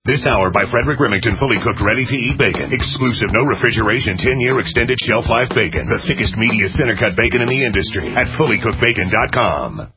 This hour by Frederick Remington, fully cooked, ready-to-eat bacon. Exclusive, no refrigeration, 10-year extended shelf life bacon. The thickest, meatiest, center-cut bacon in the industry at fullycookedbacon.com.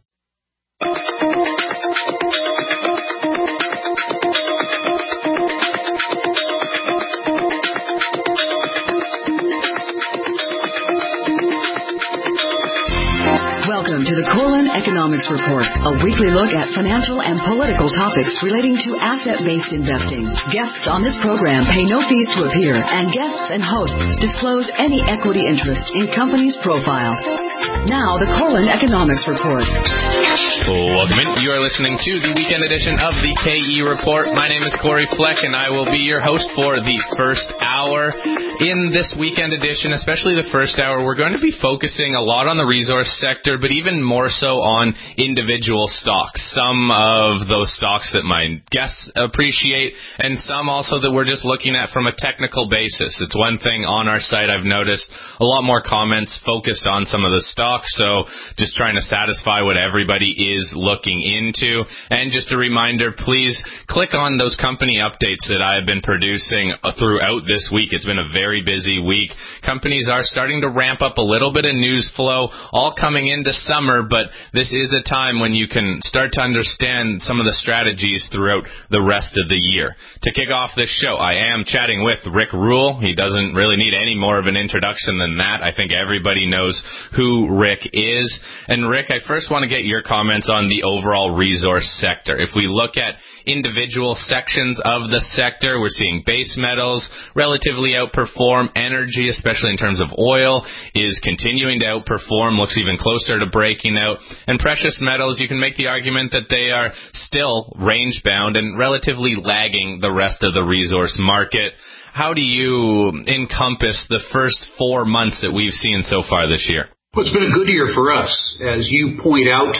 Welcome to the Corlin Economics Report, a weekly look at financial and political topics relating to asset-based investing. Guests on this program pay no fees to appear, and guests and hosts disclose any equity interest in companies' profiles. Now, the Corlin Economics Report. Welcome in. You are listening to the weekend edition of the KE Report. My name is Corey Fleck, and I will be your host for the first hour. In this weekend edition, especially the first hour, we're going to be focusing a lot on the resource sector, but even more so on individual stocks. Some of those stocks that my guests appreciate, and some also that we're just looking at from a technical basis. It's one thing on our site I've noticed a lot more comments focused on some of the stocks, so just trying to satisfy what everybody is looking into. And just a reminder, please click on those company updates that I have been producing throughout this week. It's been a very busy week. Companies are starting to ramp up a little bit of news flow, all coming into summer, but this is a time when you can start to understand some of the strategies throughout the rest of the year. To kick off this show, I am chatting with Rick Rule. He doesn't really need any more of an introduction than that. I think everybody knows who Rick is. And Rick, I first want to get your comments on the overall resource sector. If we look at individual sections of the sector, we're seeing base metals relatively outperform. Energy, especially in terms of oil, is continuing to outperform, looks even closer to breaking out. And precious metals, you can make the argument that they are still range-bound and relatively lagging the rest of the resource market. How do you encompass the first 4 months that we've seen so far this year? Well, it's been a good year for us. As you point out,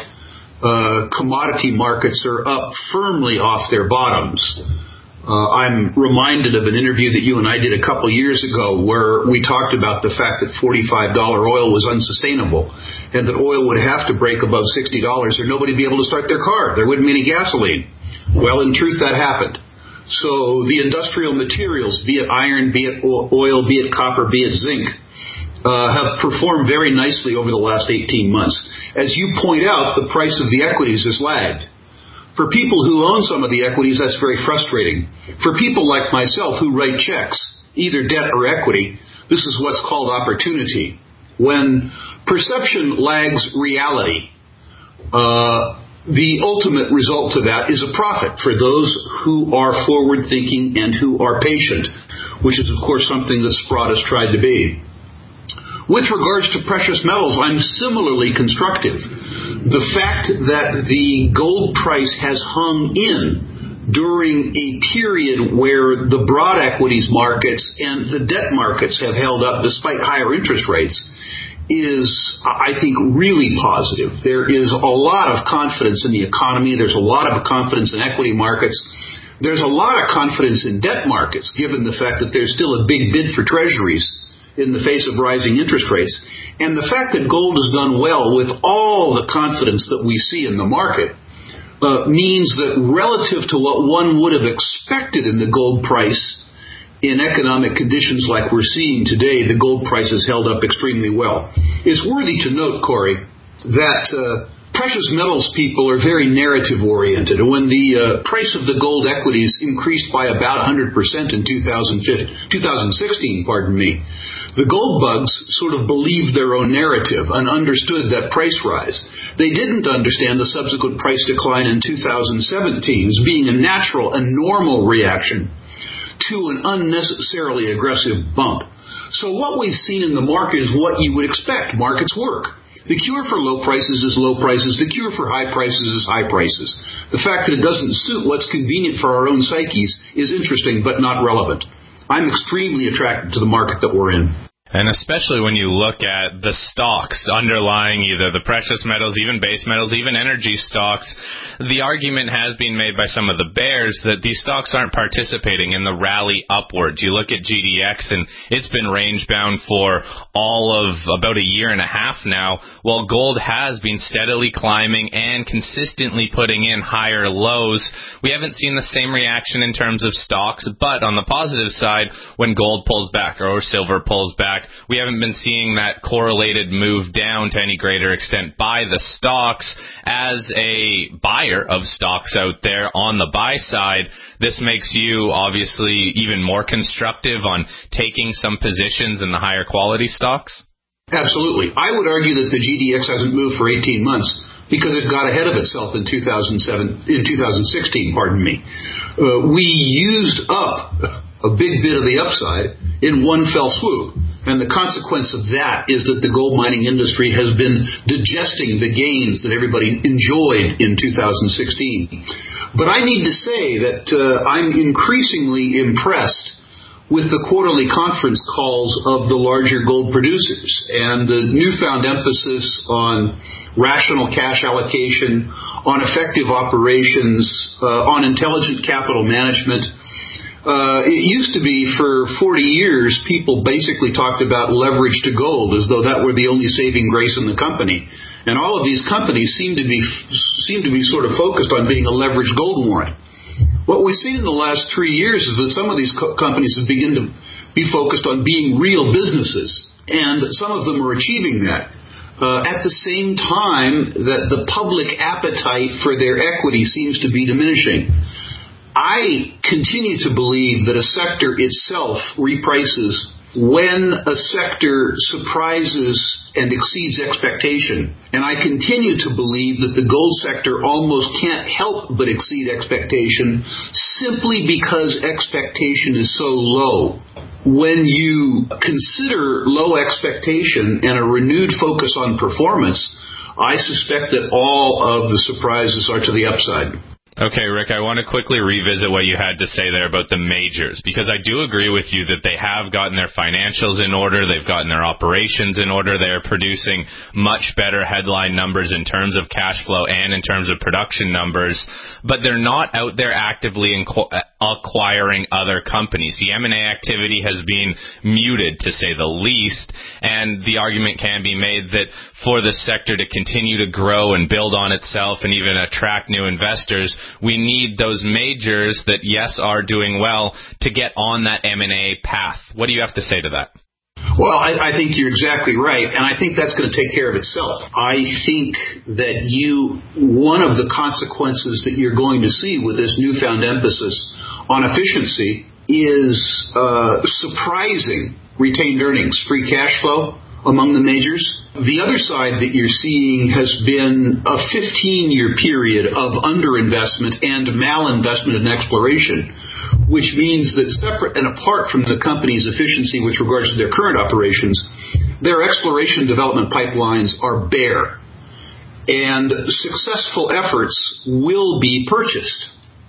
commodity markets are up firmly off their bottoms. I'm reminded of an interview that you and I did a couple years ago where we talked about the fact that $45 oil was unsustainable and that oil would have to break above $60 or nobody would be able to start their car. There wouldn't be any gasoline. Well, in truth, that happened. So the industrial materials, be it iron, be it oil, be it copper, be it zinc, have performed very nicely over the last 18 months. As you point out, the price of the equities has lagged. For people who own some of the equities, that's very frustrating. For people like myself who write checks, either debt or equity, this is what's called opportunity. When perception lags reality, the ultimate result to that is a profit for those who are forward-thinking and who are patient, which is, of course, something that Sprott has tried to be. With regards to precious metals, I'm similarly constructive. The fact that the gold price has hung in during a period where the broad equities markets and the debt markets have held up despite higher interest rates is, I think, really positive. There is a lot of confidence in the economy. There's a lot of confidence in equity markets. There's a lot of confidence in debt markets, given the fact that there's still a big bid for treasuries in the face of rising interest rates. And the fact that gold has done well with all the confidence that we see in the market means that relative to what one would have expected in the gold price in economic conditions like we're seeing today, the gold price has held up extremely well. It's worthy to note, Corey, that precious metals people are very narrative-oriented. When the price of the gold equities increased by about 100% in 2016, the gold bugs sort of believed their own narrative and understood that price rise. They didn't understand the subsequent price decline in 2017 as being a natural and normal reaction to an unnecessarily aggressive bump. So what we've seen in the market is what you would expect. Markets work. The cure for low prices is low prices. The cure for high prices is high prices. The fact that it doesn't suit what's convenient for our own psyches is interesting but not relevant. I'm extremely attracted to the market that we're in. And especially when you look at the stocks underlying either the precious metals, even base metals, even energy stocks, the argument has been made by some of the bears that these stocks aren't participating in the rally upwards. You look at GDX and it's been range-bound for all of about a year and a half now, while gold has been steadily climbing and consistently putting in higher lows. We haven't seen the same reaction in terms of stocks, but on the positive side, when gold pulls back or silver pulls back, we haven't been seeing that correlated move down to any greater extent by the stocks. As a buyer of stocks out there on the buy side, this makes you obviously even more constructive on taking some positions in the higher quality stocks? Absolutely. I would argue that the GDX hasn't moved for 18 months because it got ahead of itself in 2016, We used up a big bit of the upside in one fell swoop. And the consequence of that is that the gold mining industry has been digesting the gains that everybody enjoyed in 2016. But I need to say that I'm increasingly impressed with the quarterly conference calls of the larger gold producers and the newfound emphasis on rational cash allocation, on effective operations, on intelligent capital management. It used to be for 40 years, people basically talked about leverage to gold as though that were the only saving grace in the company. And all of these companies seem to be sort of focused on being a leveraged gold warrant. What we've seen in the last 3 years is that some of these companies have begun to be focused on being real businesses, and some of them are achieving that. At the same time that the public appetite for their equity seems to be diminishing. I continue to believe that a sector itself reprices when a sector surprises and exceeds expectation. And I continue to believe that the gold sector almost can't help but exceed expectation simply because expectation is so low. When you consider low expectation and a renewed focus on performance, I suspect that all of the surprises are to the upside. Okay, Rick, I want to quickly revisit what you had to say there about the majors, because I do agree with you that they have gotten their financials in order, they've gotten their operations in order, they're producing much better headline numbers in terms of cash flow and in terms of production numbers, but they're not out there actively acquiring other companies. The M&A activity has been muted, to say the least, and the argument can be made that for the sector to continue to grow and build on itself and even attract new investors, we need those majors that, yes, are doing well to get on that M&A path. What do you have to say to that? Well, I think you're exactly right, and I think that's going to take care of itself. I think that one of the consequences that you're going to see with this newfound emphasis on efficiency is surprising retained earnings, free cash flow among the majors. The other side that you're seeing has been a 15-year period of underinvestment and malinvestment in exploration, which means that separate and apart from the company's efficiency with regards to their current operations, their exploration development pipelines are bare, and successful efforts will be purchased.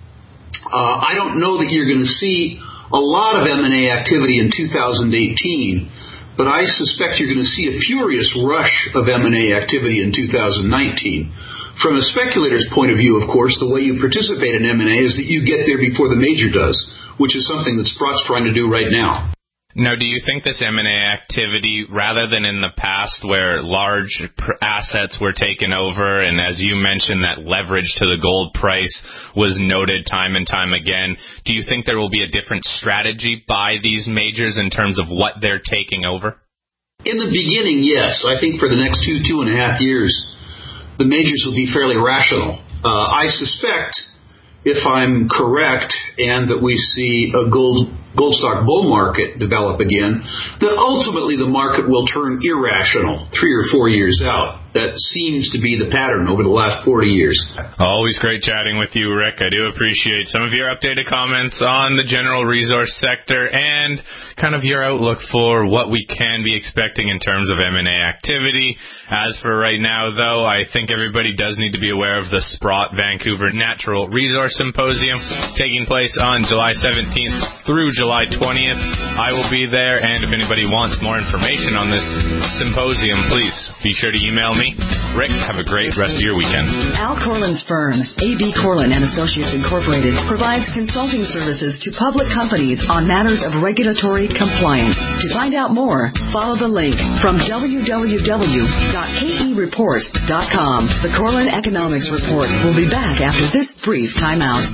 I don't know that you're going to see a lot of M&A activity in 2018, but I suspect you're going to see a furious rush of M&A activity in 2019. From a speculator's point of view, of course, the way you participate in M&A is that you get there before the major does, which is something that Sprott's trying to do right now. Now, do you think this M&A activity, rather than in the past where large assets were taken over, and as you mentioned, that leverage to the gold price was noted time and time again, do you think there will be a different strategy by these majors in terms of what they're taking over? In the beginning, yes. I think for the next 2.5 years, the majors will be fairly rational. I suspect, if I'm correct, and that we see a gold stock bull market develop again, that ultimately the market will turn irrational 3 or 4 years out. That seems to be the pattern over the last 40 years. Always great chatting with you, Rick. I do appreciate some of your updated comments on the general resource sector and kind of your outlook for what we can be expecting in terms of M&A activity. As for right now, though, I think everybody does need to be aware of the Sprott Vancouver Natural Resource Symposium taking place on July 17th through July 20th. I will be there, and if anybody wants more information on this symposium, please be sure to email me. Rick, have a great rest of your weekend. Al Corlin's firm, A.B. Corlin and Associates Incorporated, provides consulting services to public companies on matters of regulatory compliance. To find out more, follow the link from www.kereport.com. The Corlin Economics Report will be back after this brief timeout.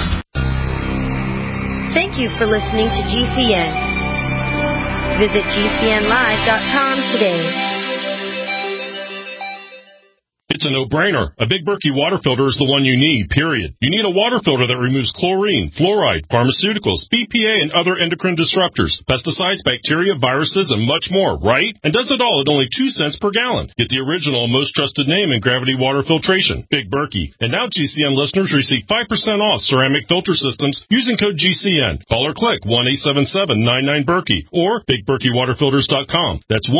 Thank you for listening to GCN. Visit GCNlive.com today. It's a no-brainer. A Big Berkey water filter is the one you need, period. You need a water filter that removes chlorine, fluoride, pharmaceuticals, BPA, and other endocrine disruptors, pesticides, bacteria, viruses, and much more, right? And does it all at only 2 cents per gallon. Get the original, most trusted name in gravity water filtration, Big Berkey. And now GCN listeners receive 5% off ceramic filter systems using code GCN. Call or click 1-877-99-BERKEY or BigBerkeyWaterFilters.com. That's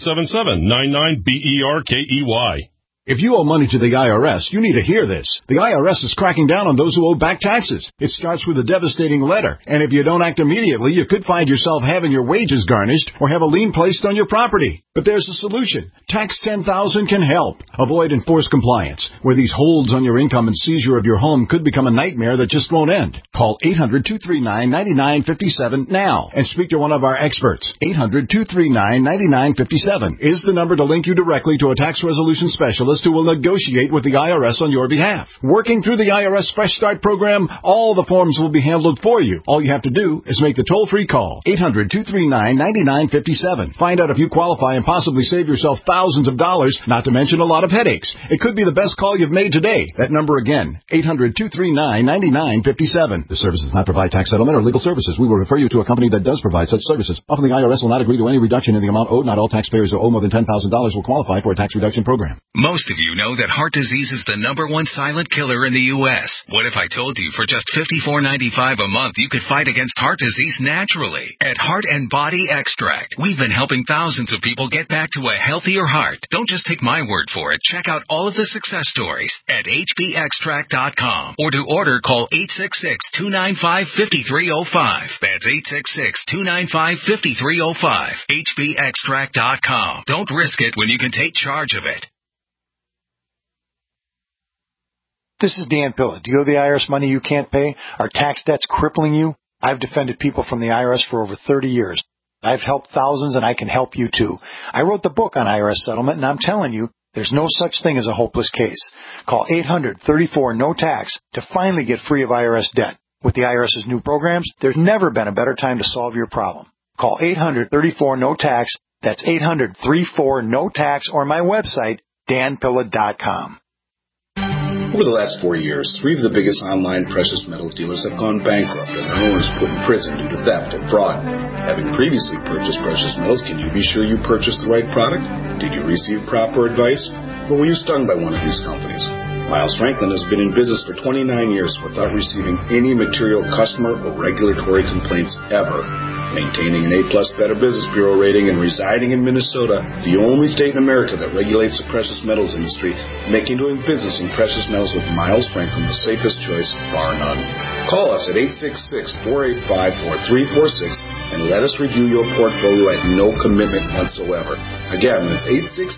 1-877-99-BERKEY. If you owe money to the IRS, you need to hear this. The IRS is cracking down on those who owe back taxes. It starts with a devastating letter, and if you don't act immediately, you could find yourself having your wages garnished or have a lien placed on your property. But there's a solution. Tax 10,000 can help. Avoid enforced compliance, where these holds on your income and seizure of your home could become a nightmare that just won't end. Call 800-239-9957 now and speak to one of our experts. 800-239-9957 is the number to link you directly to a tax resolution specialist who will negotiate with the IRS on your behalf. Working through the IRS Fresh Start program, all the forms will be handled for you. All you have to do is make the toll-free call. 800-239-9957. Find out if you qualify and possibly save yourself thousands of dollars, not to mention a lot of headaches. It could be the best call you've made today. That number again, 800-239-9957. This service does not provide tax settlement or legal services. We will refer you to a company that does provide such services. Often the IRS will not agree to any reduction in the amount owed. Not all taxpayers who owe more than $10,000 will qualify for a tax reduction program. Most of you know that heart disease is the #1 silent killer in the U.S. What if I told you for just $54.95 a month you could fight against heart disease naturally? At Heart and Body Extract, we've been helping thousands of people get back to a healthier heart. Don't just take my word for it. Check out all of the success stories at hbextract.com. Or to order, call 866-295-5305. That's 866-295-5305. hbextract.com. Don't risk it when you can take charge of it. This is Dan Pilla. Do you owe the IRS money you can't pay? Are tax debts crippling you? I've defended people from the IRS for over 30 years. I've helped thousands, and I can help you too. I wrote the book on IRS settlement, and I'm telling you, there's no such thing as a hopeless case. Call 800-34-NO-TAX to finally get free of IRS debt. With the IRS's new programs, there's never been a better time to solve your problem. Call 800-34-NO-TAX. That's 800-34-NO-TAX, or my website, danpilla.com. Over the last 4 years, 3 of the biggest online precious metals dealers have gone bankrupt and their owners put in prison due to theft and fraud. Having previously purchased precious metals, can you be sure you purchased the right product? Did you receive proper advice? Or were you stung by one of these companies? Miles Franklin has been in business for 29 years without receiving any material customer or regulatory complaints ever. Maintaining an A+ Better Business Bureau rating and residing in Minnesota, the only state in America that regulates the precious metals industry, making doing business in precious metals with Miles Franklin the safest choice, bar none. Call us at 866-485-4346 and let us review your portfolio at no commitment whatsoever. Again, that's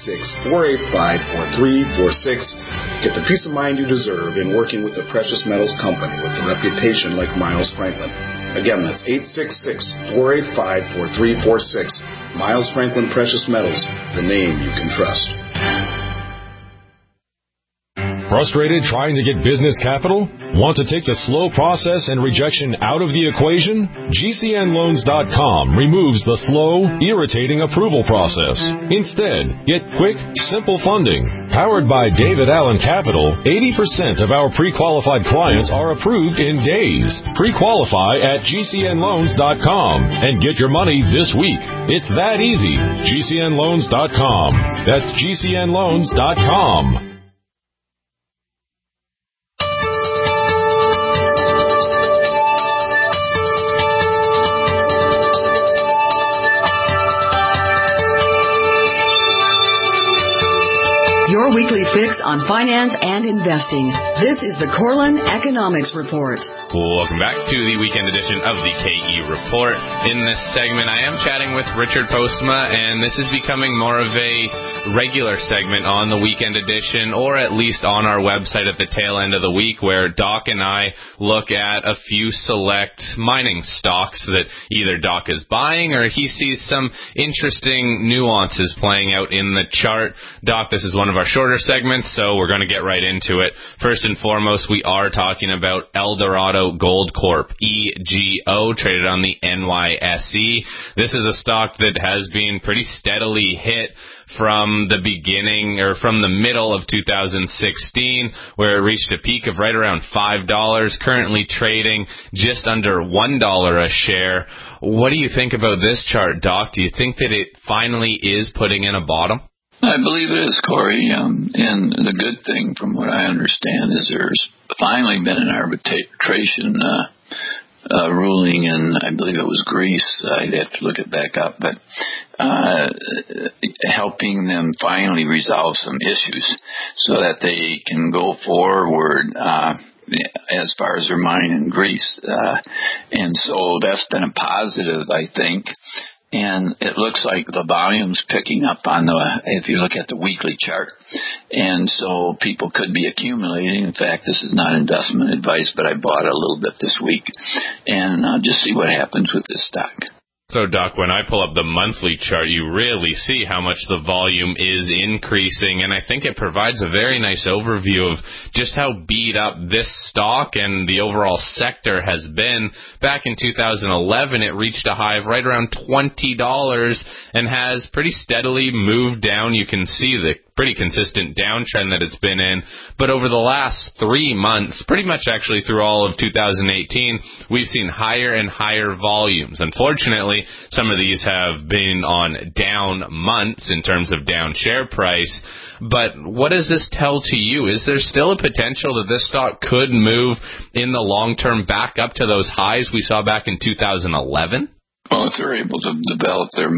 866-485-4346. Get the peace of mind you deserve in working with a precious metals company with a reputation like Miles Franklin. Again, that's 866-485-4346. Miles Franklin Precious Metals, the name you can trust. Frustrated trying to get business capital? Want to take the slow process and rejection out of the equation? GCNloans.com removes the slow, irritating approval process. Instead, get quick, simple funding. Powered by David Allen Capital, 80% of our pre-qualified clients are approved in days. Pre-qualify at GCNloans.com and get your money this week. It's that easy. GCNloans.com. That's GCNloans.com. Your weekly fix on finance and investing. This is the Corlin Economics Report. Welcome back to the weekend edition of the KE Report. In this segment, I am chatting with Richard Postma, and this is becoming more of a regular segment on the weekend edition, or at least on our website at the tail end of the week, where Doc and I look at a few select mining stocks that either Doc is buying or he sees some interesting nuances playing out in the chart. Doc, this is one of our shorter segments, so we're going to get right into it. First and foremost, we are talking about Eldorado Gold Corp, EGO, traded on the NYSE. This is a stock that has been pretty steadily hit from the beginning, or from the middle of 2016, where it reached a peak of right around $5, currently trading just under $1 a share. What do you think about this chart, Doc? Do you think that it finally is putting in a bottom? I believe it is, Corey, and the good thing from what I understand is there's finally been an arbitration ruling in, I believe it was Greece. I'd have to look it back up, but helping them finally resolve some issues so that they can go forward as far as their mine in Greece. And so that's been a positive, I think. And it looks like the volume's picking up if you look at the weekly chart. And so people could be accumulating. In fact, this is not investment advice, but I bought a little bit this week. And I'll just see what happens with this stock. So, Doc, when I pull up the monthly chart, you really see how much the volume is increasing, and I think it provides a very nice overview of just how beat up this stock and the overall sector has been. Back in 2011, it reached a high of right around $20 and has pretty steadily moved down. You can see the pretty consistent downtrend that it's been in. But over the last 3 months, pretty much actually through all of 2018, we've seen higher and higher volumes. Unfortunately, some of these have been on down months in terms of down share price. But what does this tell to you? Is there still a potential that this stock could move in the long term back up to those highs we saw back in 2011? Well, if they're able to develop their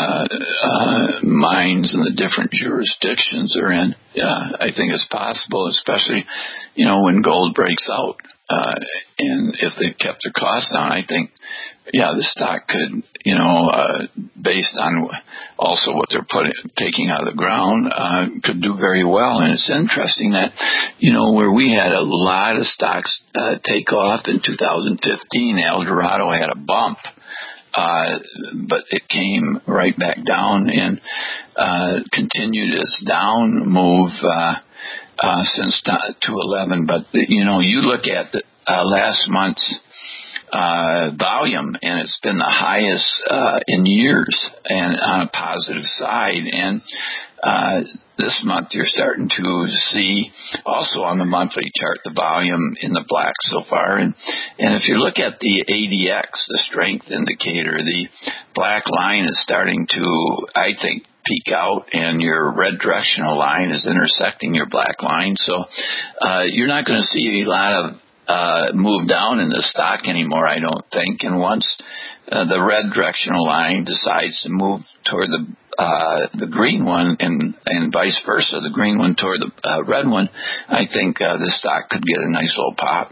mines in the different jurisdictions they're in, I think it's possible, especially, when gold breaks out. And if they've kept their costs down, I think, the stock could, based on also what they're taking out of the ground, could do very well. And it's interesting that, where we had a lot of stocks take off in 2015, Eldorado had a bump. But it came right back down and continued its down move since 2011. But you look at the last month's volume, and it's been the highest in years, and on a positive side. And this month you're starting to see also on the monthly chart the volume in the black so far. And if you look at the ADX, the strength indicator, the black line is starting to, I think, peak out, and your red directional line is intersecting your black line. So you're not going to see a lot of move down in the stock anymore, I don't think. And once the red directional line decides to move toward the green one, and vice versa, the green one toward the red one, I think this stock could get a nice little pop.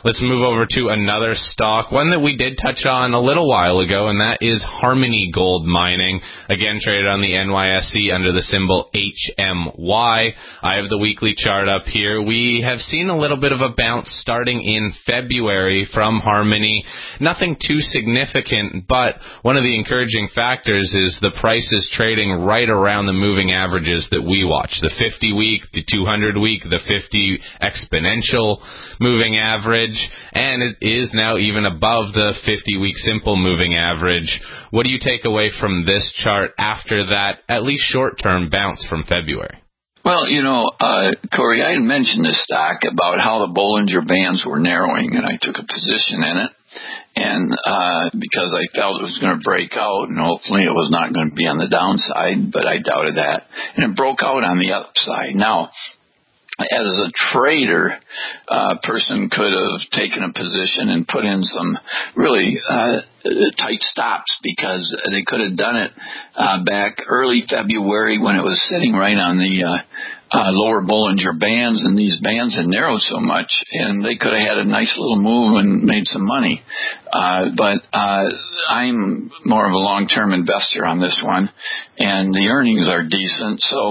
Let's move over to another stock, one that we did touch on a little while ago, and that is Harmony Gold Mining. Again, traded on the NYSE under the symbol HMY. I have the weekly chart up here. We have seen a little bit of a bounce starting in February from Harmony. Nothing too significant, but one of the encouraging factors is the price is trading right around the moving averages that we watch. The 50-week, the 200-week, the 50 exponential moving average, and it is now even above the 50-week simple moving average. What do you take away from this chart after that, at least short-term bounce from February? Well, Corey, I had mentioned this stock about how the Bollinger Bands were narrowing, and I took a position in it. And because I felt it was going to break out, and hopefully it was not going to be on the downside, but I doubted that. And it broke out on the upside. Now, as a trader, a person could have taken a position and put in some really tight stops, because they could have done it back early February when it was sitting right on the lower Bollinger Bands, and these bands had narrowed so much, and they could have had a nice little move and made some money. But I'm more of a long-term investor on this one, and the earnings are decent, so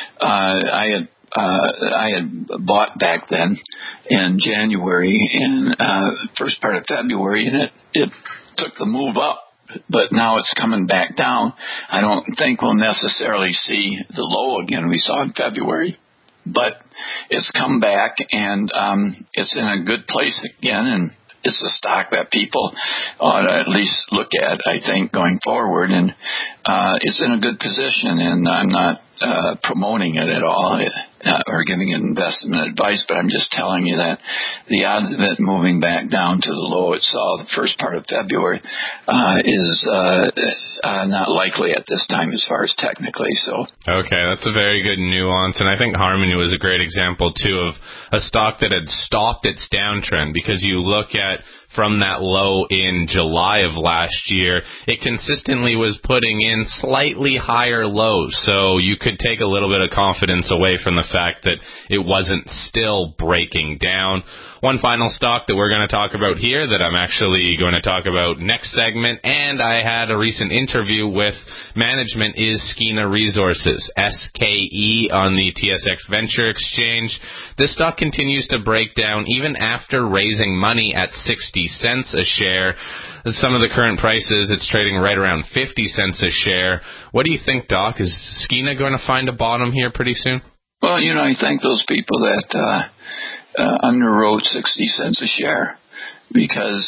I had bought back then in January and first part of February, and it took the move up, but now it's coming back down. I don't think we'll necessarily see the low again we saw in February, but it's come back, and it's in a good place again, and it's a stock that people ought to at least look at, I think, going forward, and it's in a good position, and I'm not promoting it at all or giving it investment advice, but I'm just telling you that the odds of it moving back down to the low it saw the first part of February is not likely at this time as far as technically. So okay, that's a very good nuance, and I think Harmony was a great example too of a stock that had stopped its downtrend, because you look at from that low in July of last year, it consistently was putting in slightly higher lows. So you could take a little bit of confidence away from the fact that it wasn't still breaking down. One final stock that we're going to talk about here that I'm actually going to talk about next segment, and I had a recent interview with management, is Skeena Resources, SKE, on the TSX Venture Exchange. This stock continues to break down even after raising money at 60 cents a share. Some of the current prices, it's trading right around 50 cents a share. What do you think, Doc? Is Skeena going to find a bottom here pretty soon? Well, I think those people that underwrote 60 cents a share, because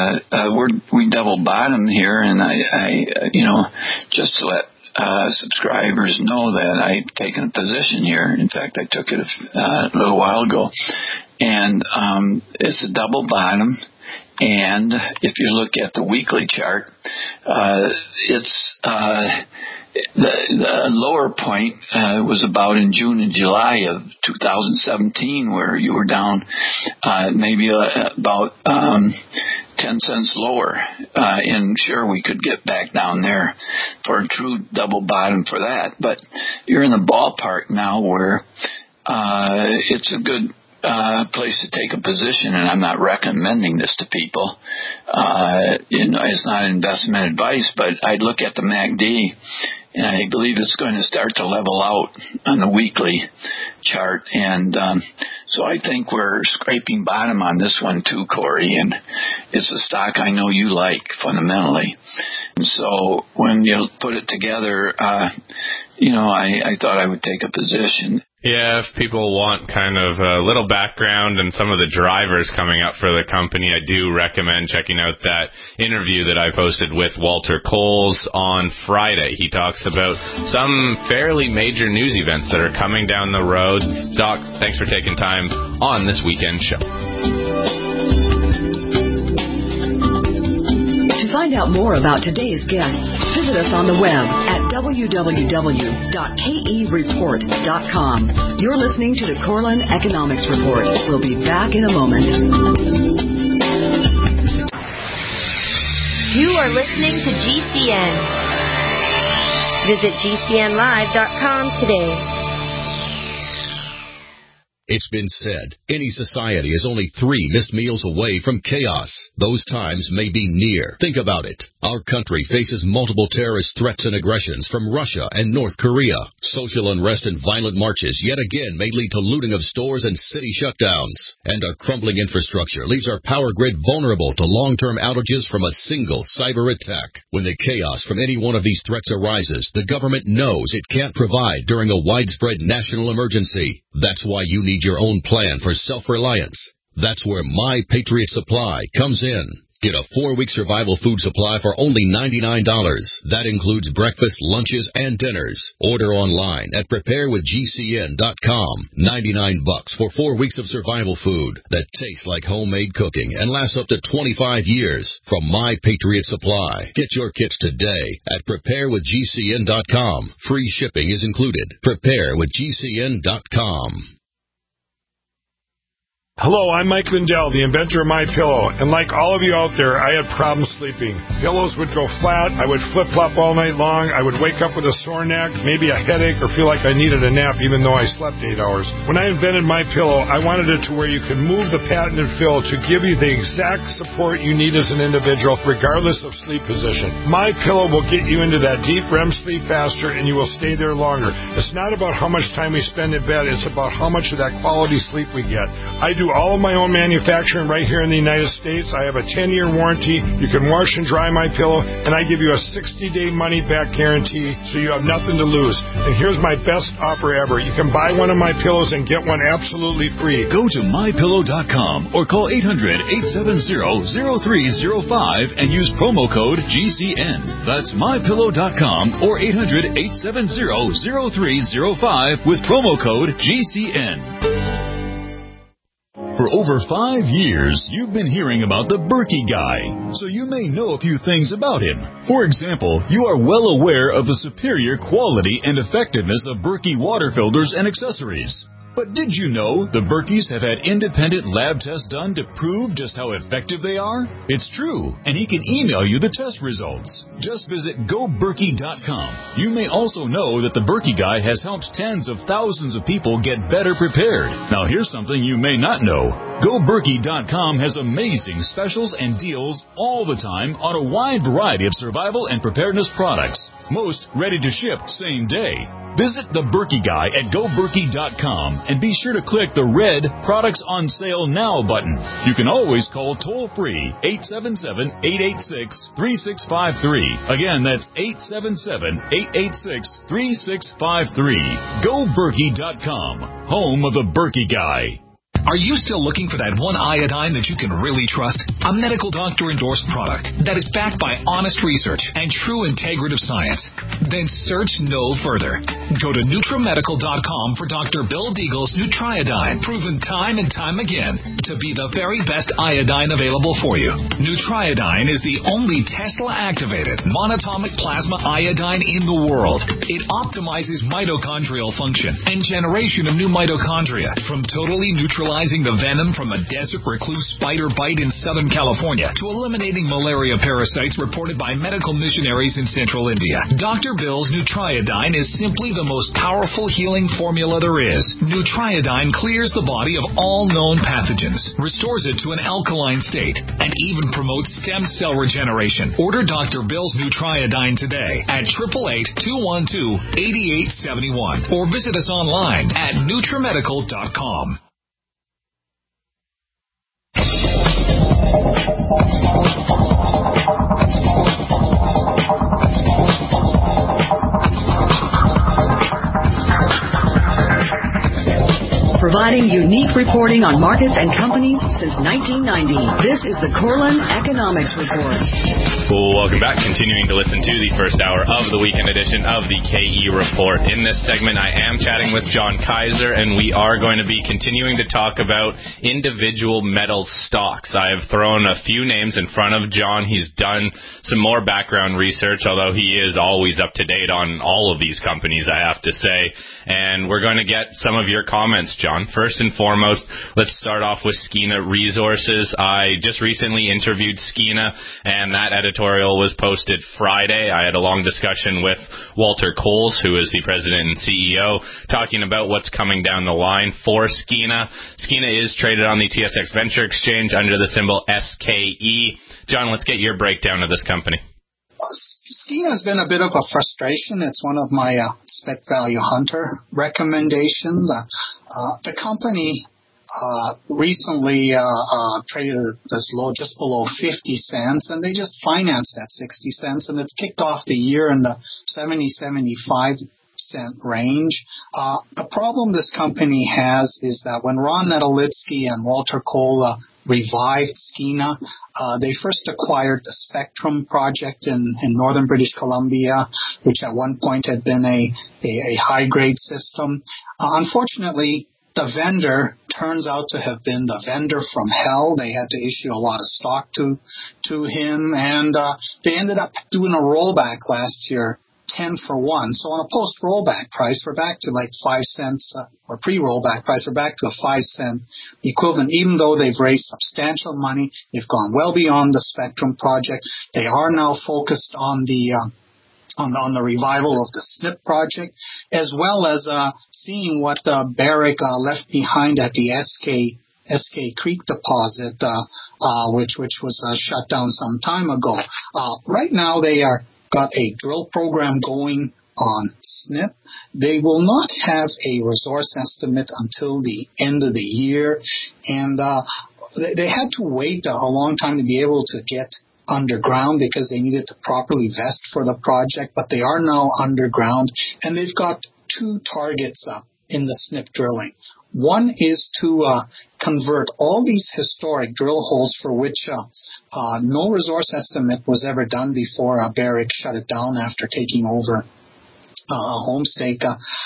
we double bottom here, and I just to let subscribers know that I've taken a position here. In fact, I took it a little while ago, and it's a double bottom. And if you look at the weekly chart, it's the lower point was about in June and July of 2017, where you were down maybe about 10 cents lower. And sure, we could get back down there for a true double bottom for that. But you're in the ballpark now where it's a good place to take a position, and I'm not recommending this to people. It's not investment advice, but I'd look at the MACD, and I believe it's going to start to level out on the weekly chart, and so I think we're scraping bottom on this one too, Corey, and it's a stock I know you like fundamentally. And so when you put it together, I thought I would take a position. Yeah, if people want kind of a little background and some of the drivers coming up for the company, I do recommend checking out that interview that I posted with Walter Coles on Friday. He talks about some fairly major news events that are coming down the road. Doc, thanks for taking time on this weekend show. To find out more about today's guests, visit us on the web at www.kereport.com. You're listening to the Corlin Economics Report. We'll be back in a moment. You are listening to GCN. Visit GCNlive.com today. It's been said, any society is only 3 missed meals away from chaos. Those times may be near. Think about it. Our country faces multiple terrorist threats and aggressions from Russia and North Korea. Social unrest and violent marches yet again may lead to looting of stores and city shutdowns. And our crumbling infrastructure leaves our power grid vulnerable to long-term outages from a single cyber attack. When the chaos from any one of these threats arises, the government knows it can't provide during a widespread national emergency. That's why you need your own plan for self-reliance. That's where My Patriot Supply comes in. Get a 4-week survival food supply for only $99. That includes breakfast, lunches, and dinners. Order online at preparewithgcn.com. $99 for 4 weeks of survival food that tastes like homemade cooking and lasts up to 25 years from My Patriot Supply. Get your kits today at preparewithgcn.com. Free shipping is included. Preparewithgcn.com. Hello, I'm Mike Lindell, the inventor of MyPillow, and like all of you out there, I had problems sleeping. Pillows would go flat, I would flip-flop all night long, I would wake up with a sore neck, maybe a headache, or feel like I needed a nap even though I slept 8 hours. When I invented MyPillow, I wanted it to where you could move the patented fill to give you the exact support you need as an individual, regardless of sleep position. MyPillow will get you into that deep REM sleep faster, and you will stay there longer. It's not about how much time we spend in bed, it's about how much of that quality sleep we get. I do all of my own manufacturing right here in the United States. I have a 10-year warranty. You can wash and dry my pillow, and I give you a 60-day money-back guarantee, so you have nothing to lose. And here's my best offer ever. You can buy one of my pillows and get one absolutely free. Go to MyPillow.com or call 800-870-0305 and use promo code GCN. That's MyPillow.com or 800-870-0305 with promo code GCN. For over 5 years, you've been hearing about the Berkey Guy, so you may know a few things about him. For example, you are well aware of the superior quality and effectiveness of Berkey water filters and accessories. But did you know the Berkeys have had independent lab tests done to prove just how effective they are? It's true, and he can email you the test results. Just visit GoBerkey.com. You may also know that the Berkey Guy has helped tens of thousands of people get better prepared. Now here's something you may not know. GoBerkey.com has amazing specials and deals all the time on a wide variety of survival and preparedness products. Most ready to ship same day. Visit the Berkey Guy at GoBerkey.com and be sure to click the red Products on Sale Now button. You can always call toll-free 877-886-3653. Again, that's 877-886-3653. GoBerkey.com, home of the Berkey Guy. Are you still looking for that one iodine that you can really trust? A medical doctor-endorsed product that is backed by honest research and true integrative science? Then search no further. Go to NutriMedical.com for Dr. Bill Deagle's Nutriodine, proven time and time again to be the very best iodine available for you. Nutriodine is the only Tesla-activated monatomic plasma iodine in the world. It optimizes mitochondrial function and generation of new mitochondria from totally neutralizing the venom from a desert recluse spider bite in Southern California to eliminating malaria parasites reported by medical missionaries in central India. Dr. Bill's Nutriodine is simply the most powerful healing formula there is. Nutriodine clears the body of all known pathogens, restores it to an alkaline state, and even promotes stem cell regeneration. Order Dr. Bill's Nutriodine today at 888-212-8871 or visit us online at NutriMedical.com. Providing unique reporting on markets and companies since 1990. This is the Corlin Economics Report. Welcome back. Continuing to listen to the first hour of the weekend edition of the KE Report. In this segment, I am chatting with John Kaiser, and we are going to be continuing to talk about individual metal stocks. I have thrown a few names in front of John. He's done some more background research, although he is always up to date on all of these companies, I have to say. And we're going to get some of your comments, John. John. First and foremost, let's start off with Skeena Resources. I just recently interviewed Skeena, and that editorial was posted Friday. I had a long discussion with Walter Coles, who is the president and CEO, talking about what's coming down the line for Skeena. Skeena is traded on the TSX Venture Exchange under the symbol SKE. John, let's get your breakdown of this company. Skeena has been a bit of a frustration. It's one of my Spec Value Hunter recommendations. The company recently traded as low, just below 50 cents, and they just financed at 60 cents, and it's kicked off the year in the 75 cent range. The problem this company has is that when Ron Netolitsky and Walter Cole revived Skeena, they first acquired the Spectrum project in northern British Columbia, which at one point had been a high-grade system. Unfortunately, the vendor turns out to have been the vendor from hell. They had to issue a lot of stock to him, and they ended up doing a rollback last year, 10 for 1. So on a post-rollback price, we're back to like 5 cents, or pre-rollback price, we're back to a 5-cent equivalent. Even though they've raised substantial money, they've gone well beyond the Spectrum project. They are now focused on the revival of the SNP project, as well as seeing what Barrick left behind at the SK Creek deposit, which was shut down some time ago. Right now they are got a drill program going on SNP. They will not have a resource estimate until the end of the year, and they had to wait a long time to be able to get underground because they needed to properly vest for the project, but they are now underground, and they've got 2 targets in the SNP drilling. One is to convert all these historic drill holes for which no resource estimate was ever done before Barrick shut it down after taking over Homestake.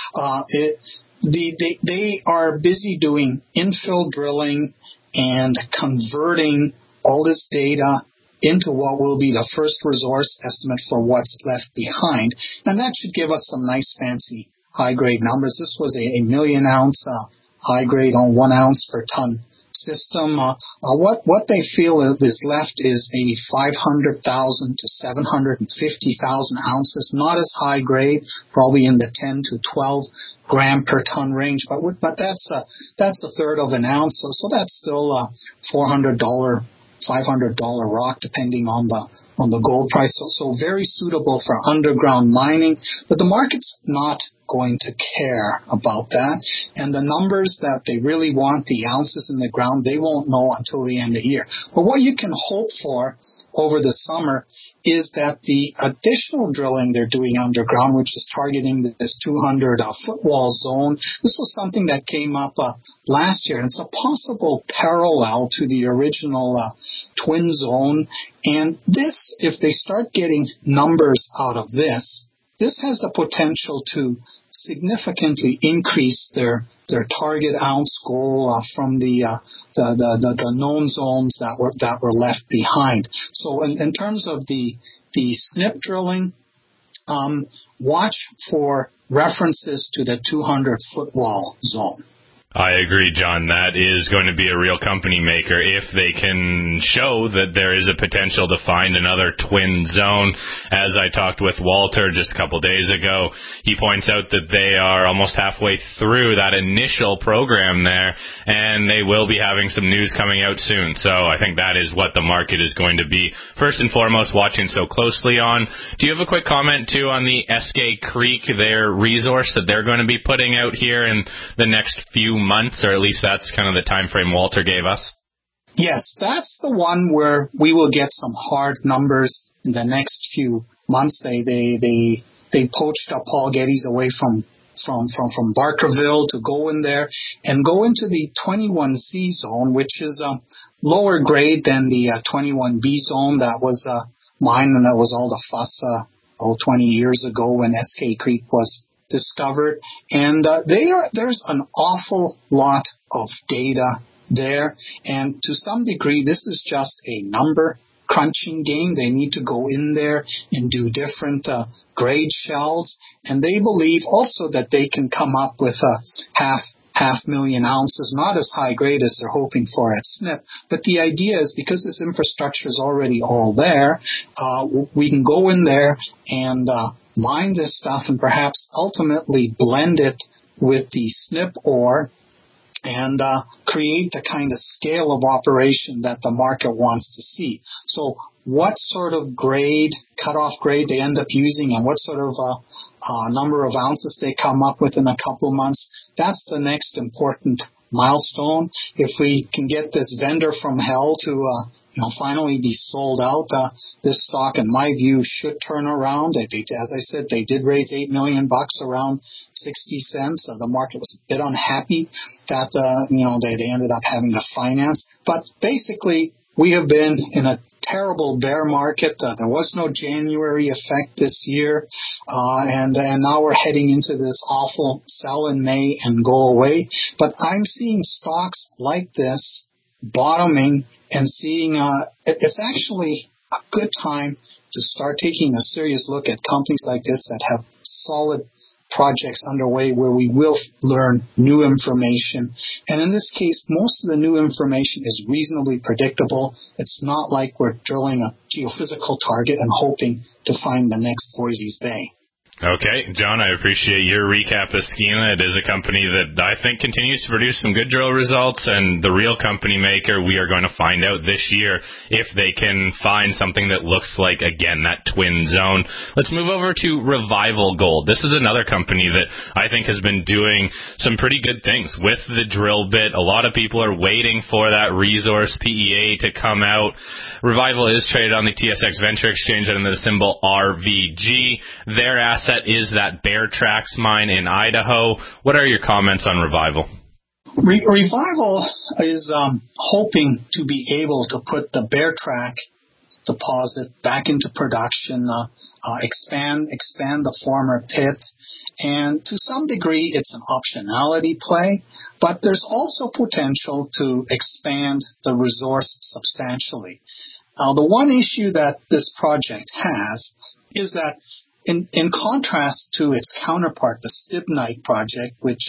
They are busy doing infill drilling and converting all this data into what will be the first resource estimate for what's left behind. And that should give us some nice fancy high-grade numbers. This was a 1 million ounce high-grade on 1 ounce per ton system. What they feel is left is maybe 500,000 to 750,000 ounces, not as high-grade, probably in the 10 to 12 gram per ton range, but that's a third of an ounce, so that's still $400, $500 rock, depending on the gold price. So very suitable for underground mining, but the market's not going to care about that. And the numbers that they really want, the ounces in the ground, they won't know until the end of the year. But what you can hope for over the summer is that the additional drilling they're doing underground, which is targeting this 200 footwall zone, this was something that came up last year. It's a possible parallel to the original twin zone. And this, if they start getting numbers out of this has the potential to significantly increase their target ounce goal from the known zones that were left behind. So in terms of the SNP drilling, watch for references to the 200 footwall zone. I agree, John. That is going to be a real company maker if they can show that there is a potential to find another twin zone. As I talked with Walter just a couple days ago, he points out that they are almost halfway through that initial program there, and they will be having some news coming out soon. So I think that is what the market is going to be first and foremost watching so closely on. Do you have a quick comment, too, on the SK Creek, their resource that they're going to be putting out here in the next few months, or at least that's kind of the time frame Walter gave us? Yes, that's the one where we will get some hard numbers in the next few months. They poached Paul Geddes away from Barkerville to go in there and go into the 21C zone, which is lower grade than the 21B zone that was mined, and that was all the fuss 20 years ago when SK Creek was discovered. And there's an awful lot of data there, and to some degree this is just a number crunching game. They need to go in there and do different grade shells, and they believe also that they can come up with 500,000 ounces, not as high grade as they're hoping for at Snip. But the idea is because this infrastructure is already all there, we can go in there and mine this stuff and perhaps ultimately blend it with the Snip ore and create the kind of scale of operation that the market wants to see. So what sort of grade, cutoff grade they end up using and what sort of number of ounces they come up with in a couple of months, that's the next important milestone. If we can get this vendor from hell to finally be sold out, this stock, in my view, should turn around. As I said, they did raise $8 million around 60 cents. The market was a bit unhappy that they ended up having to finance. But basically, we have been in a terrible bear market. There was no January effect this year, and now we're heading into this awful sell in May and go away. But I'm seeing stocks like this bottoming and seeing it's actually a good time to start taking a serious look at companies like this that have solid projects underway where we will learn new information. And in this case, most of the new information is reasonably predictable. It's not like we're drilling a geophysical target and hoping to find the next Voisey's Bay. Okay, John, I appreciate your recap of Skeena. It is a company that I think continues to produce some good drill results, and the real company maker, we are going to find out this year if they can find something that looks like, again, that twin zone. Let's move over to Revival Gold. This is another company that I think has been doing some pretty good things with the drill bit. A lot of people are waiting for that resource PEA to come out. Revival is traded on the TSX Venture Exchange under the symbol RVG. Their asset is that Bear Tracks mine in Idaho. What are your comments on Revival? Revival is hoping to be able to put the Bear Track deposit back into production, expand the former pit, and to some degree it's an optionality play, but there's also potential to expand the resource substantially. Now, the one issue that this project has is that in contrast to its counterpart, the Stibnite project, which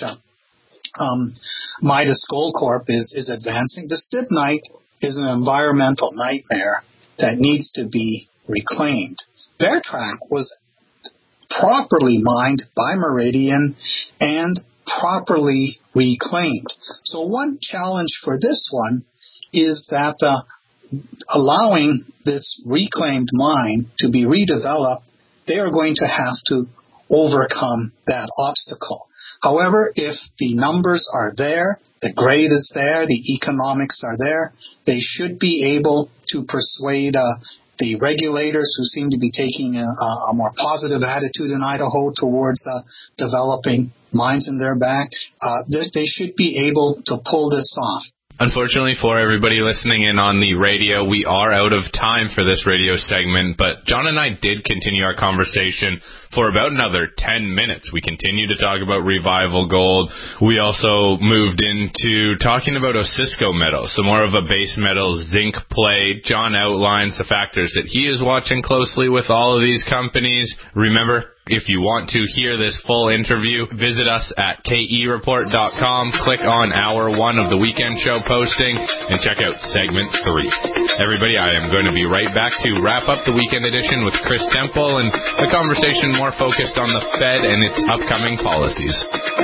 Midas Gold Corp is advancing, the Stibnite is an environmental nightmare that needs to be reclaimed. Bear Track was properly mined by Meridian and properly reclaimed. So one challenge for this one is that allowing this reclaimed mine to be redeveloped, they are going to have to overcome that obstacle. However, if the numbers are there, the grade is there, the economics are there, they should be able to persuade the regulators who seem to be taking a more positive attitude in Idaho towards developing mines in their back. They should be able to pull this off. Unfortunately for everybody listening in on the radio, we are out of time for this radio segment, but John and I did continue our conversation for about another 10 minutes. We continued to talk about Revival Gold. We also moved into talking about Osisko Metal, so more of a base metal zinc play. John outlines the factors that he is watching closely with all of these companies. Remember, if you want to hear this full interview, visit us at kereport.com, click on Hour 1 of the weekend show posting, and check out Segment 3. Everybody, I am going to be right back to wrap up the weekend edition with Chris Temple and a conversation more focused on the Fed and its upcoming policies.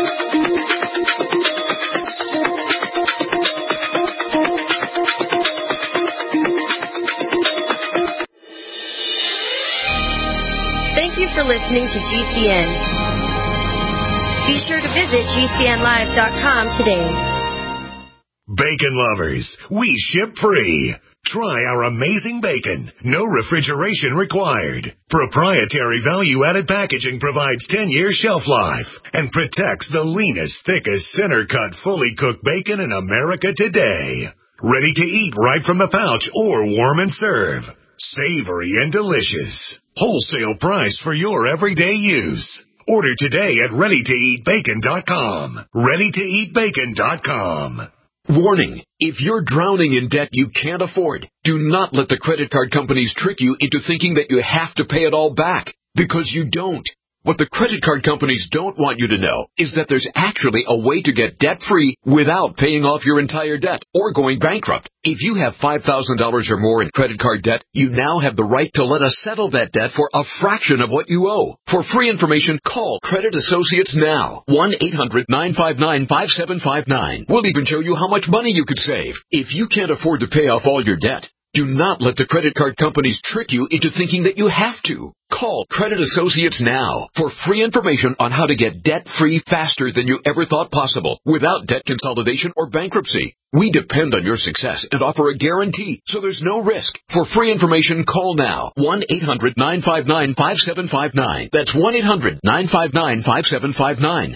Thank you for listening to GCN. Be sure to visit GCNlive.com today. Bacon lovers, we ship free. Try our amazing bacon. No refrigeration required. Proprietary value-added packaging provides 10-year shelf life and protects the leanest, thickest, center-cut, fully cooked bacon in America today. Ready to eat right from the pouch or warm and serve. Savory and delicious. Wholesale price for your everyday use. Order today at ReadyToEatBacon.com. ReadyToEatBacon.com. Warning, if you're drowning in debt you can't afford, do not let the credit card companies trick you into thinking that you have to pay it all back, because you don't. What the credit card companies don't want you to know is that there's actually a way to get debt-free without paying off your entire debt or going bankrupt. If you have $5,000 or more in credit card debt, you now have the right to let us settle that debt for a fraction of what you owe. For free information, call Credit Associates now. 1-800-959-5759. We'll even show you how much money you could save. If you can't afford to pay off all your debt, do not let the credit card companies trick you into thinking that you have to. Call Credit Associates now for free information on how to get debt-free faster than you ever thought possible without debt consolidation or bankruptcy. We depend on your success and offer a guarantee, so there's no risk. For free information, call now. 1-800-959-5759. That's 1-800-959-5759.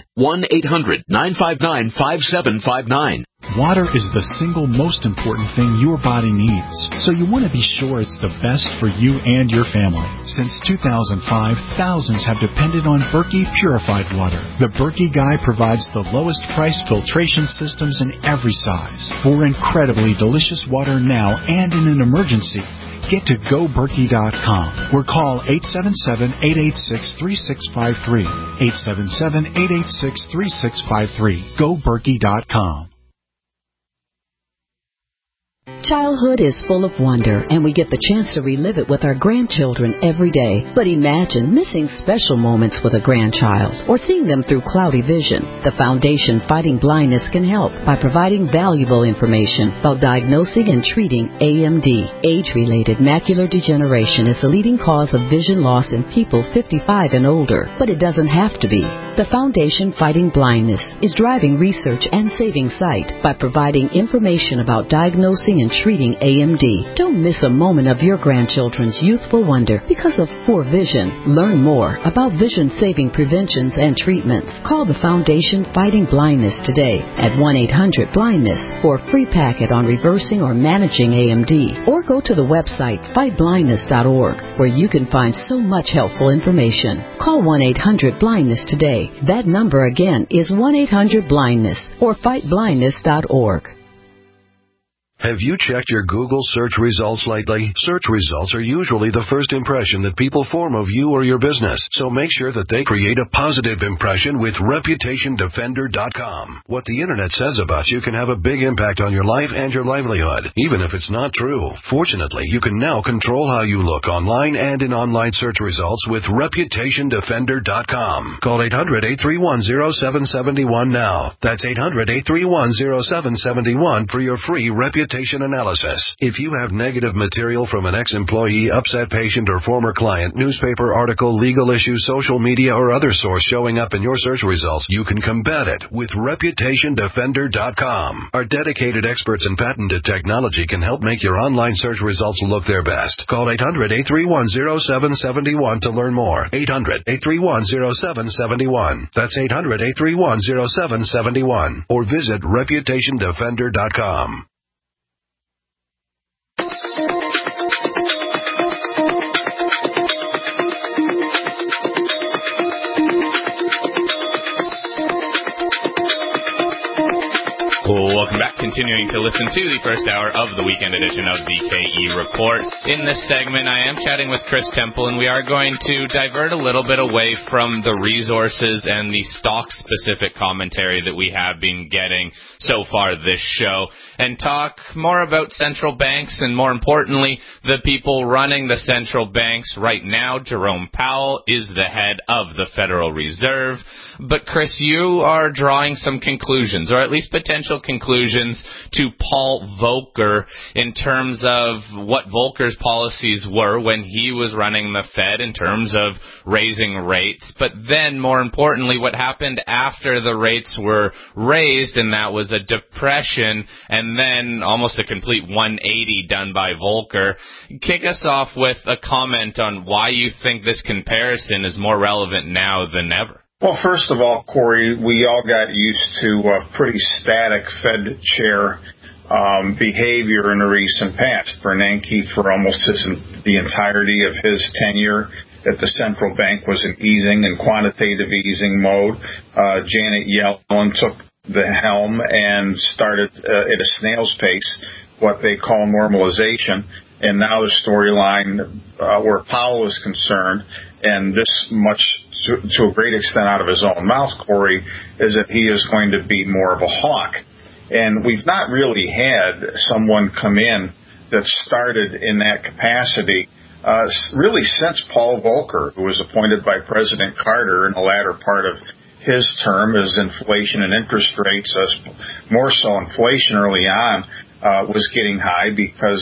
1-800-959-5759. Water is the single most important thing your body needs, so you want to be sure it's the best for you and your family. Since 2005, thousands have depended on Berkey purified water. The Berkey Guy provides the lowest priced filtration systems in every size. For incredibly delicious water now and in an emergency, get to GoBerkey.com or call 877-886-3653. 877-886-3653. GoBerkey.com. Childhood is full of wonder, and we get the chance to relive it with our grandchildren every day. But imagine missing special moments with a grandchild or seeing them through cloudy vision. The Foundation Fighting Blindness can help by providing valuable information about diagnosing and treating AMD. Age-related macular degeneration is the leading cause of vision loss in people 55 and older, but it doesn't have to be. The Foundation Fighting Blindness is driving research and saving sight by providing information about diagnosing and treating AMD. Don't miss a moment of your grandchildren's youthful wonder because of poor vision. Learn more about vision-saving preventions and treatments. Call the Foundation Fighting Blindness today at 1-800-BLINDNESS for a free packet on reversing or managing AMD. Or go to the website fightblindness.org where you can find so much helpful information. Call 1-800-BLINDNESS today. That number again is 1-800-BLINDNESS or fightblindness.org. Have you checked your Google search results lately? Search results are usually the first impression that people form of you or your business, so make sure that they create a positive impression with ReputationDefender.com. What the Internet says about you can have a big impact on your life and your livelihood, even if it's not true. Fortunately, you can now control how you look online and in online search results with ReputationDefender.com. Call 800-831-0771 now. That's 800-831-0771 for your free reputation analysis. If you have negative material from an ex-employee, upset patient, or former client, newspaper article, legal issue, social media, or other source showing up in your search results, you can combat it with ReputationDefender.com. Our dedicated experts in patented technology can help make your online search results look their best. Call 800-831-0771 to learn more. 800-831-0771. That's 800-831-0771. Or visit ReputationDefender.com. Welcome back. Continuing to listen to the first hour of the weekend edition of the KE Report. In this segment, I am chatting with Chris Temple, and we are going to divert a little bit away from the resources and the stock-specific commentary that we have been getting so far this show, and talk more about central banks and, more importantly, the people running the central banks right now. Jerome Powell is the head of the Federal Reserve. But, Chris, you are drawing some conclusions, or at least potential conclusions, to Paul Volcker in terms of what Volcker's policies were when he was running the Fed in terms of raising rates. But then, more importantly, what happened after the rates were raised, and that was a depression, and then almost a complete 180 done by Volcker. Kick us off with a comment on why you think this comparison is more relevant now than ever. Well, first of all, Corey, we all got used to pretty static Fed chair behavior in the recent past. Bernanke, for almost the entirety of his tenure at the central bank, was in easing and quantitative easing mode. Janet Yellen took the helm and started at a snail's pace what they call normalization. And now the storyline where Powell is concerned, and this much to a great extent out of his own mouth, Corey, is that he is going to be more of a hawk. And we've not really had someone come in that started in that capacity really since Paul Volcker, who was appointed by President Carter in the latter part of his term as inflation and interest rates, more so inflation early on, was getting high because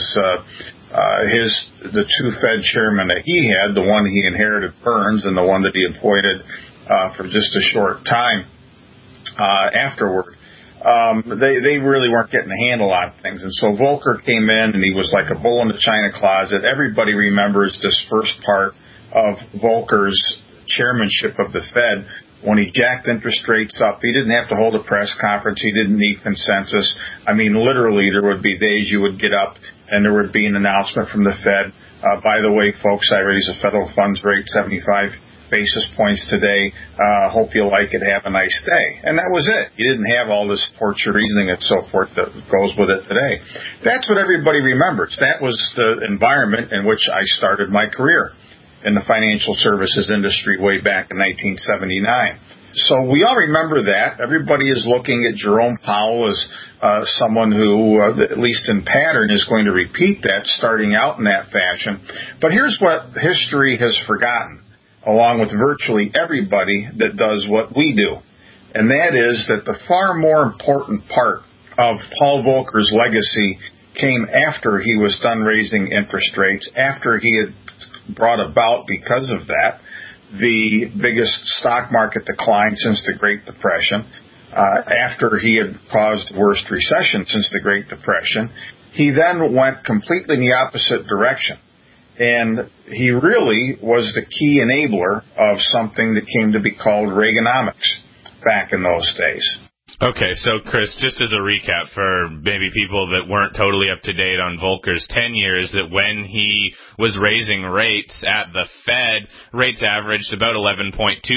the two Fed chairmen that he had, the one he inherited, Burns, and the one that he appointed for just a short time afterward, they really weren't getting a handle on things. And so Volcker came in, and he was like a bull in the china closet. Everybody remembers this first part of Volcker's chairmanship of the Fed, when he jacked interest rates up. He didn't have to hold a press conference. He didn't need consensus. I mean, literally, there would be days you would get up and there would be an announcement from the Fed. By the way, folks, I raised the federal funds rate 75 basis points today. Hope you like it. Have a nice day. And that was it. You didn't have all this torture reasoning and so forth that goes with it today. That's what everybody remembers. That was the environment in which I started my career in the financial services industry way back in 1979. So we all remember that. Everybody is looking at Jerome Powell as someone who, at least in pattern, is going to repeat that, starting out in that fashion. But here's what history has forgotten, along with virtually everybody that does what we do. And that is that the far more important part of Paul Volcker's legacy came after he was done raising interest rates, after he had brought about, because of that, the biggest stock market decline since the Great Depression, after he had caused the worst recession since the Great Depression. He then went completely in the opposite direction. And he really was the key enabler of something that came to be called Reaganomics back in those days. Okay, so Chris, just as a recap for maybe people that weren't totally up to date on Volcker's tenure, is that when he was raising rates at the Fed, rates averaged about 11.2%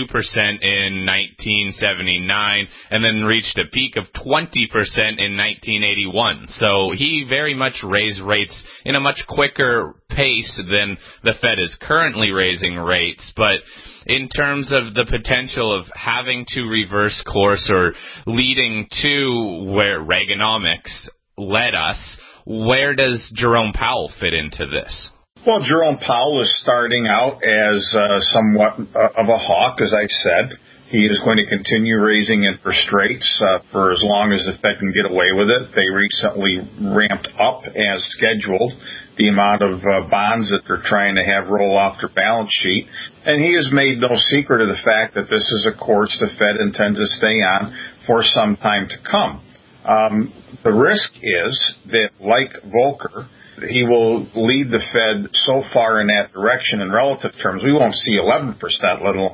in 1979 and then reached a peak of 20% in 1981. So he very much raised rates in a much quicker pace than the Fed is currently raising rates. But in terms of the potential of having to reverse course or leading to where Reaganomics led us, where does Jerome Powell fit into this? Well, Jerome Powell is starting out as somewhat of a hawk, as I've said. He is going to continue raising interest rates for as long as the Fed can get away with it. They recently ramped up, as scheduled, the amount of bonds that they're trying to have roll off their balance sheet. And he has made no secret of the fact that this is a course the Fed intends to stay on for some time to come. The risk is that, like Volcker, he will lead the Fed so far in that direction in relative terms. We won't see 11%, let alone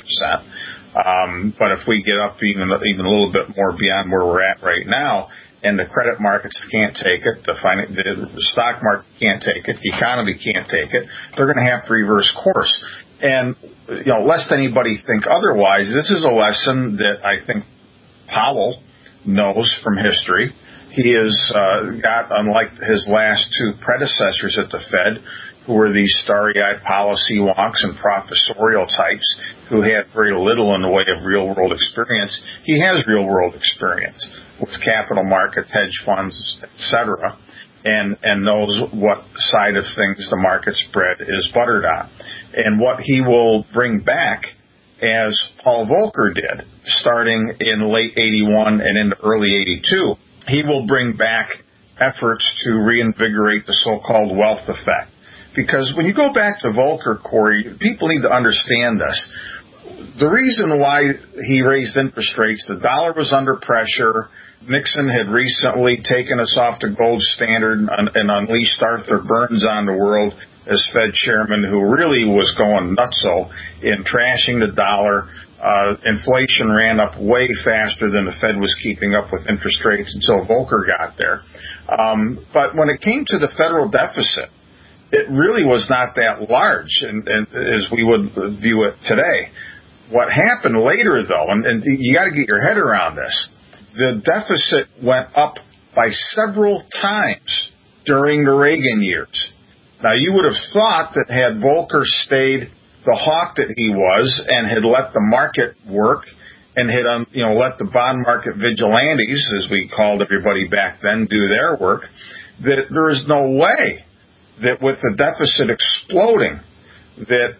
20%. But if we get up even a little bit more beyond where we're at right now, and the credit markets can't take it, the stock market can't take it, the economy can't take it, they're going to have to reverse course. And, lest anybody think otherwise, this is a lesson that I think Powell knows from history. He has got, unlike his last two predecessors at the Fed, who were these starry-eyed policy wonks and professorial types who had very little in the way of real-world experience, he has real-world experience with capital market, hedge funds, etc., and knows what side of things the market's bread is buttered on. And what he will bring back, as Paul Volcker did, starting in late 81 and into early 82, he will bring back efforts to reinvigorate the so-called wealth effect. Because when you go back to Volcker, Corey, people need to understand this. The reason why he raised interest rates, the dollar was under pressure. Nixon had recently taken us off the gold standard and unleashed Arthur Burns on the world as Fed chairman, who really was going nutso in trashing the dollar. Inflation ran up way faster than the Fed was keeping up with interest rates until Volcker got there. But when it came to the federal deficit, it really was not that large, and as we would view it today. What happened later, though, and you got to get your head around this, the deficit went up by several times during the Reagan years. Now, you would have thought that had Volcker stayed the hawk that he was and had let the market work and had let the bond market vigilantes, as we called everybody back then, do their work, that there is no way that with the deficit exploding, that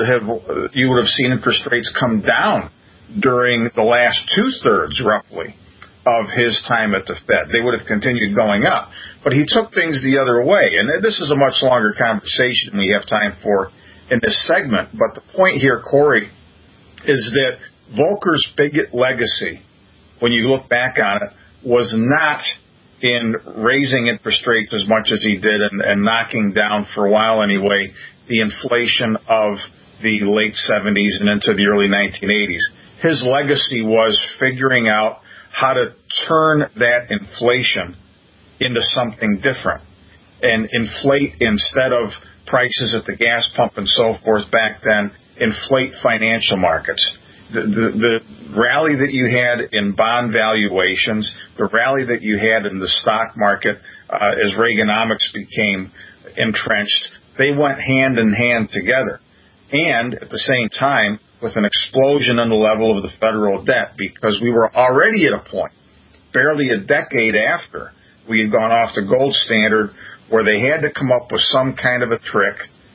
you would have seen interest rates come down during the last 2/3, roughly, of his time at the Fed. They would have continued going up. But he took things the other way. And this is a much longer conversation than we have time for in this segment. But the point here, Corey, is that Volcker's big legacy, when you look back on it, was not in raising interest rates as much as he did and knocking down, for a while anyway, the inflation of the late 70s and into the early 1980s. His legacy was figuring out how to turn that inflation into something different and inflate, instead of prices at the gas pump and so forth back then, inflate financial markets. The rally that you had in bond valuations, the rally that you had in the stock market as Reaganomics became entrenched, they went hand in hand together. And at the same time, with an explosion in the level of the federal debt, because we were already at a point, barely a decade after we had gone off the gold standard, where they had to come up with some kind of a trick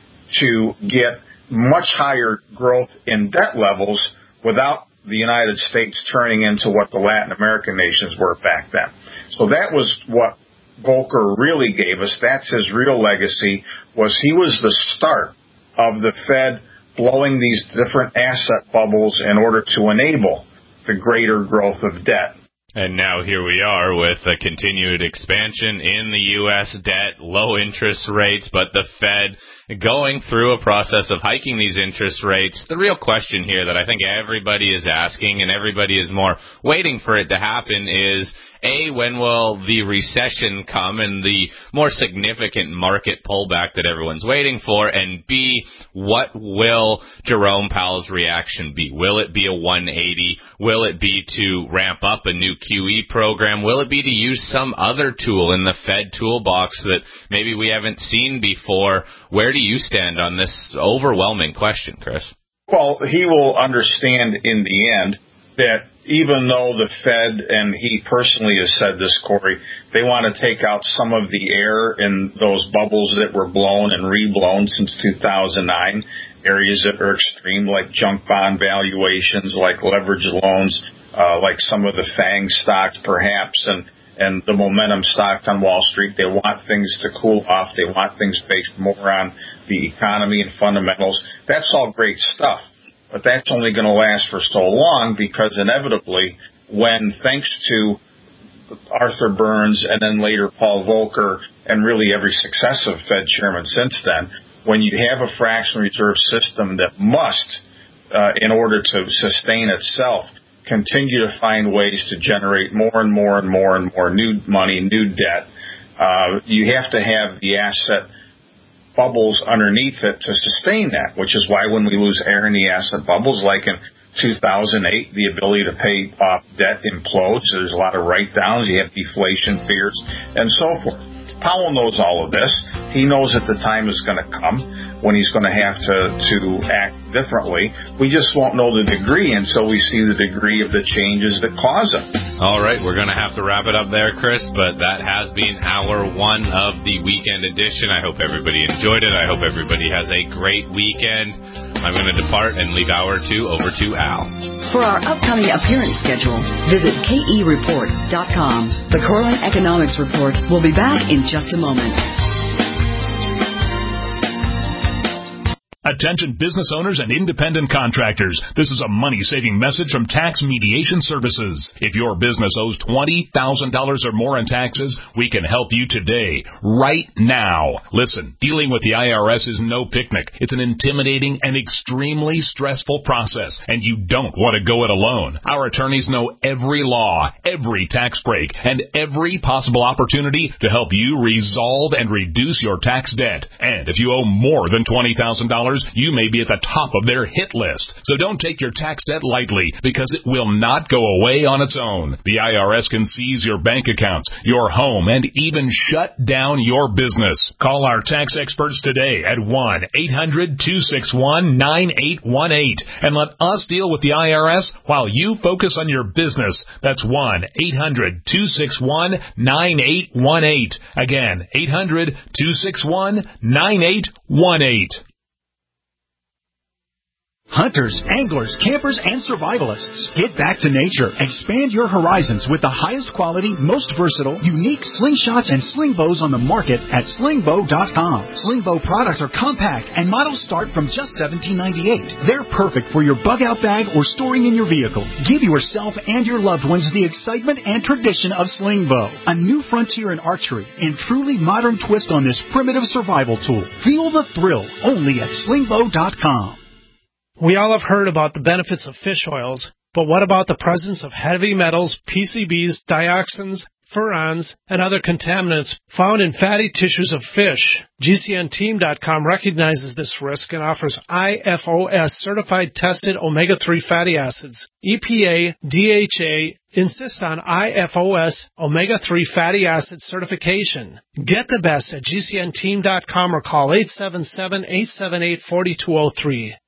to get much higher growth in debt levels without the United States turning into what the Latin American nations were back then. So that was what Volcker really gave us. That's his real legacy, was he was the start of the Fed blowing these different asset bubbles in order to enable the greater growth of debt. And now here we are with a continued expansion in the U.S. debt, low interest rates, but the Fed going through a process of hiking these interest rates. The real question here that I think everybody is asking and everybody is more waiting for it to happen is, A, when will the recession come and the more significant market pullback that everyone's waiting for? And B, what will Jerome Powell's reaction be? Will it be a 180? Will it be to ramp up a new QE program? Will it be to use some other tool in the Fed toolbox that maybe we haven't seen before? Where do you stand on this overwhelming question, Chris? Well, he will understand in the end that even though the Fed, and he personally has said this, Corey, they want to take out some of the air in those bubbles that were blown and reblown since 2009, areas that are extreme, like junk bond valuations, like leveraged loans, like some of the FANG stocks perhaps, and the momentum stocks on Wall Street. They want things to cool off. They want things based more on the economy and fundamentals. That's all great stuff. But that's only going to last for so long, because inevitably, when, thanks to Arthur Burns and then later Paul Volcker and really every successive Fed chairman since then, when you have a fractional reserve system that must, in order to sustain itself, continue to find ways to generate more and more and more and more new money, new debt, you have to have the asset bubbles underneath it to sustain that, which is why when we lose air in the asset bubbles, like in 2008, the ability to pay off debt implodes. So there's a lot of write-downs. You have deflation fears and so forth. Powell knows all of this. He knows that the time is going to come when he's going to have to act differently. We just won't know the degree until we see the degree of the changes that cause it. All right, we're going to have to wrap it up there, Chris, but that has been hour one of the weekend edition. I hope everybody enjoyed it. I hope everybody has a great weekend. I'm going to depart and leave hour two over to Al. For our upcoming appearance schedule, visit KEReport.com. The Cortland Economics Report will be back in just a moment. Attention business owners and independent contractors. This is a money-saving message from Tax Mediation Services. If your business owes $20,000 or more in taxes, we can help you today, right now. Listen, dealing with the IRS is no picnic. It's an intimidating and extremely stressful process, and you don't want to go it alone. Our attorneys know every law, every tax break, and every possible opportunity to help you resolve and reduce your tax debt. And And if you owe more than $20,000, you may be at the top of their hit list. So don't take your tax debt lightly, because it will not go away on its own. The IRS can seize your bank accounts, your home, and even shut down your business. Call our tax experts today at 1-800-261-9818 and let us deal with the IRS while you focus on your business. That's 1-800-261-9818. Again, 800-261-9818. Hunters, anglers, campers, and survivalists. Get back to nature. Expand your horizons with the highest quality, most versatile, unique slingshots and sling bows on the market at slingbow.com. Slingbow products are compact and models start from just $17.98. They're perfect for your bug-out bag or storing in your vehicle. Give yourself and your loved ones the excitement and tradition of Slingbow, a new frontier in archery and truly modern twist on this primitive survival tool. Feel the thrill only at slingbow.com. We all have heard about the benefits of fish oils, but what about the presence of heavy metals, PCBs, dioxins, furans, and other contaminants found in fatty tissues of fish? GCNteam.com recognizes this risk and offers IFOS certified tested omega-3 fatty acids. EPA, DHA insist on IFOS omega-3 fatty acid certification. Get the best at GCNteam.com or call 877-878-4203.